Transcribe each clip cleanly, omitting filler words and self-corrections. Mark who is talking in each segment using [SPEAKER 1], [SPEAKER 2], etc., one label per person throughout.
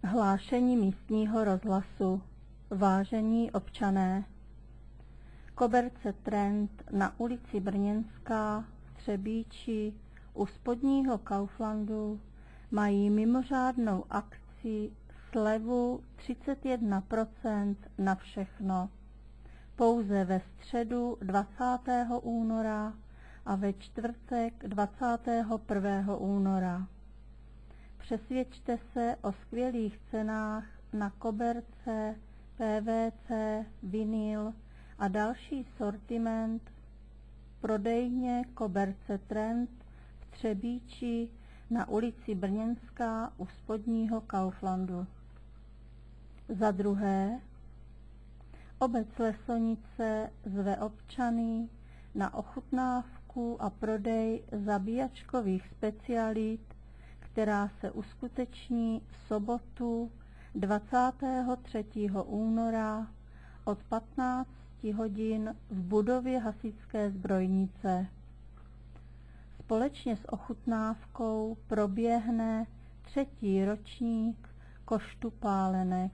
[SPEAKER 1] Hlášení místního rozhlasu. Vážení občané, koberce Trend na ulici Brněnská v Třebíči u spodního Kauflandu mají mimořádnou akci slevu 31% na všechno. Pouze ve středu 20. února a ve čtvrtek 21. února. Přesvědčte se o skvělých cenách na koberce, PVC, vinyl a další sortiment v prodejně koberce Trend v Třebíči na ulici Brněnská u spodního Kauflandu. Za druhé, obec Lesonice zve občany na ochutnávku a prodej zabíjačkových specialit, která se uskuteční v sobotu 23. února od 15 hodin v budově Hasičské zbrojnice. Společně s ochutnávkou proběhne 3. ročník koštu pálenek.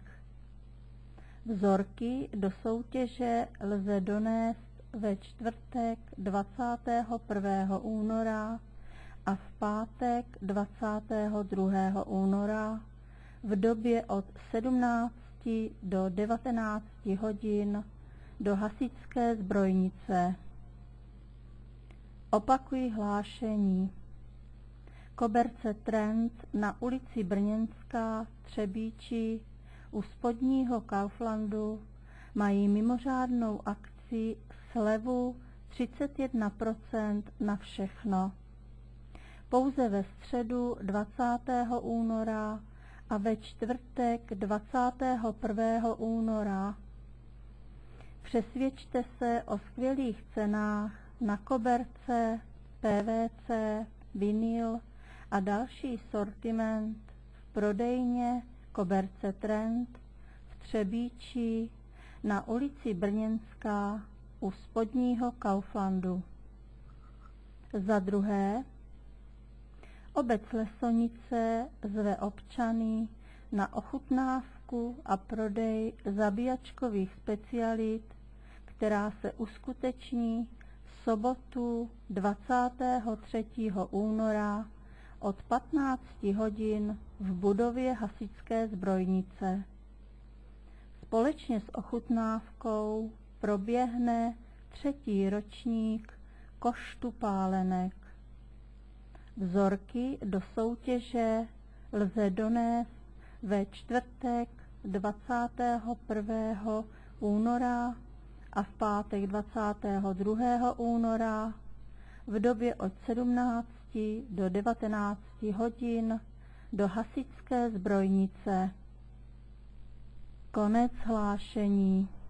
[SPEAKER 1] Vzorky do soutěže lze donést ve čtvrtek 21. února a v pátek 22. února v době od 17 do 19 hodin do Hasičské zbrojnice. Opakuji hlášení. Koberce Trend na ulici Brněnská v Třebíči u spodního Kauflandu mají mimořádnou akci slevu 31% na všechno. Pouze ve středu 20. února a ve čtvrtek 21. února. Přesvědčte se o skvělých cenách na koberce, PVC, vinyl a další sortiment v prodejně koberce Trend v Třebíči na ulici Brněnská u spodního Kauflandu. Za druhé, obec Lesonice zve občany na ochutnávku a prodej zabíjačkových specialit, která se uskuteční v sobotu 23. února od 15 hodin v budově Hasičské zbrojnice. Společně s ochutnávkou proběhne 3. ročník koštu pálenek. Vzorky do soutěže lze donést ve čtvrtek 21. února a v pátek 22. února v době od 17 do 19 hodin do Hasičské zbrojnice. Konec hlášení.